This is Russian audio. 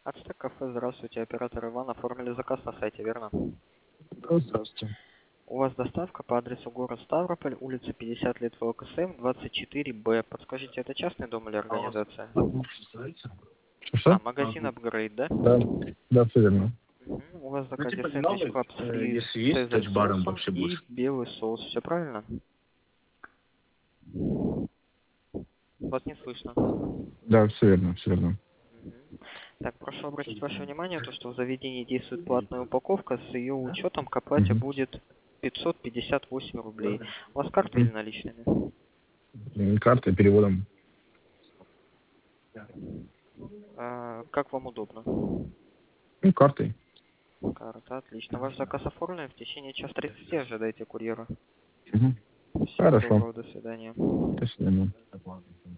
Ацтек кафе, здравствуйте, оператор Иван, оформили заказ на сайте, верно? Да, здравствуйте. У вас доставка по адресу город Ставрополь, улица 50 лет ВЛКСМ, 24Б. Подскажите, это частный дом или организация? Что? Магазин Upgrade, да? Да, да, все верно. У вас в заказе сэндвич клаб с фри цезарь соусом и белый соус, все правильно? Вас не слышно. Да, все верно, все верно. Так, прошу обратить ваше внимание, то, что в заведении действует платная упаковка, с ее учетом к оплате Мгм. будет 558 рублей. У вас карта или наличными? Картой, переводом. Как вам удобно? Ну, картой. Карта, отлично. Ваш заказ оформлен, в течение часа 30 ожидайте курьера. Мгм. Всего Хорошо. доброго, до свидания. До свидания.